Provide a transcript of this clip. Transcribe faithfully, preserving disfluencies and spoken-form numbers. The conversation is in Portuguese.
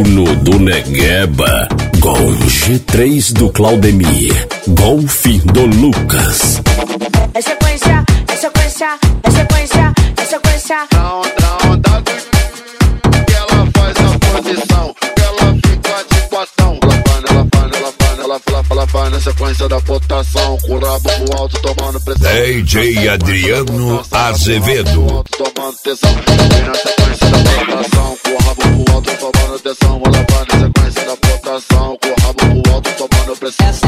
Bruno do Negueba, Gol G três do Claudemir, Golfe do Lucas. É sequência, é sequência, é sequência, é sequência. Na onda, onda que ela faz a posição, que ela fica de quatão. Ela vai, ela vai, ela vai, ela vai, ela vai na sequência da votação, com o rabo pro alto tomando pressão. D J Adriano Azevedo. Tomando tesão, vem na sequência da votação, com o rabo pro alto tomando pressão. Ela vai na sequência da votação, com o rabo pro alto tomando pressão.